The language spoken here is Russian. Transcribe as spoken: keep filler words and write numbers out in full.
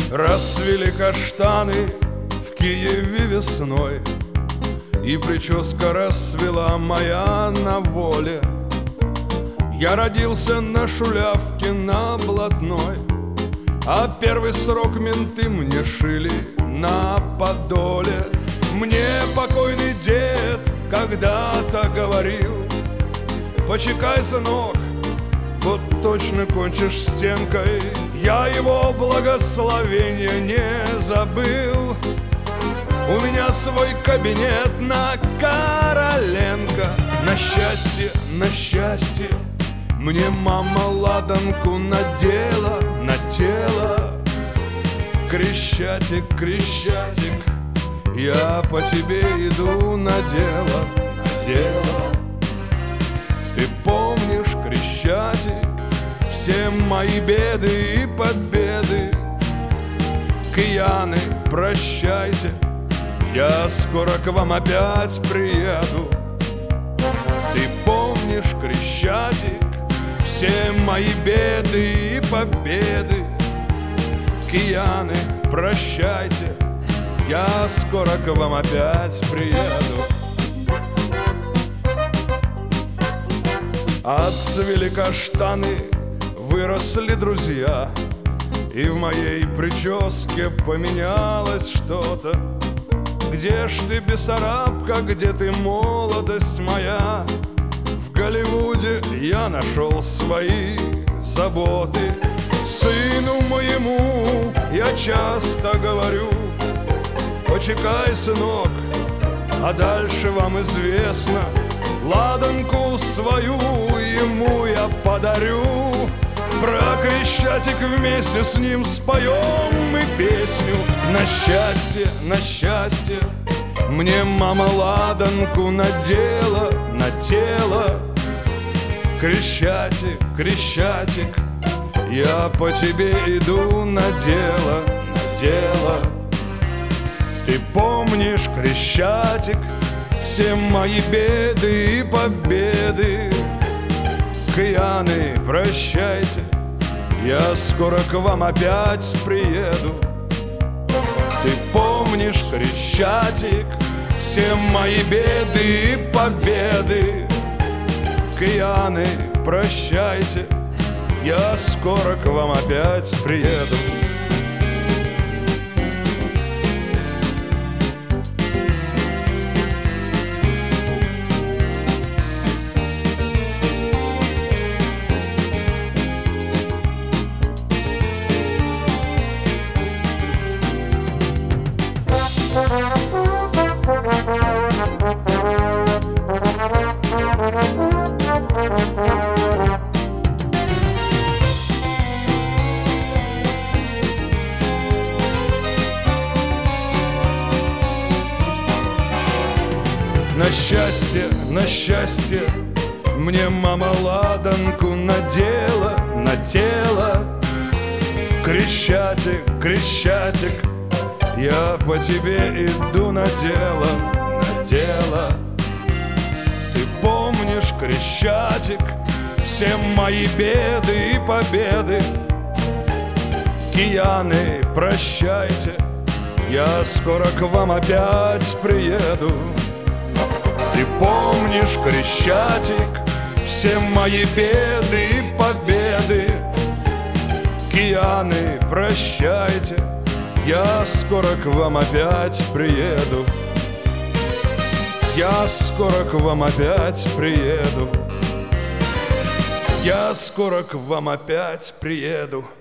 Расцвели каштаны в Киеве весной, и прическа расцвела моя на воле. Я родился на Шулявке, на Блатной, а первый срок менты мне шили на Подоле. Мне покойный дед когда-то говорил: почекай, сынок, вот точно кончишь стенкой. Я его благословения не забыл. У меня свой кабинет на Короленко. На счастье, на счастье, мне мама ладанку надела на тело. Крещатик, Крещатик, я по тебе иду на дело, на дело. Ты помнишь, Крещатик, все мои беды и победы? Кияны, прощайте, я скоро к вам опять приеду. Ты помнишь, Крещатик, все мои беды и победы? Кияны, прощайте, я скоро к вам опять приеду. Отцвели каштаны, выросли друзья, и в моей прическе поменялось что-то. Где ж ты, Бессарабка, где ты, молодость моя? В Голливуде я нашел свои заботы. Сыну моему я часто говорю: почекай, сынок, а дальше вам известно. Ладанку свою ему я подарю. Про Крещатик вместе с ним споем мы песню. На счастье, на счастье, мне мама ладанку надела на тело. Крещатик, Крещатик, я по тебе иду на дело, на дело. Ты помнишь, Крещатик, все мои беды и победы? Кияны, прощайте, я скоро к вам опять приеду. Ты помнишь, Крещатик, все мои беды и победы? Кияны, прощайте, я скоро к вам опять приеду. На счастье, на счастье, мне мама ладанку надела на тело. Крещатик, Крещатик, я по тебе иду на дело, на дело. Ты помнишь, Крещатик, все мои беды и победы? Кияны, прощайте, я скоро к вам опять приеду. Ты помнишь, Крещатик, все мои беды и победы? Кияны, прощайте, я скоро к вам опять приеду. Я скоро к вам опять приеду. Я скоро к вам опять приеду.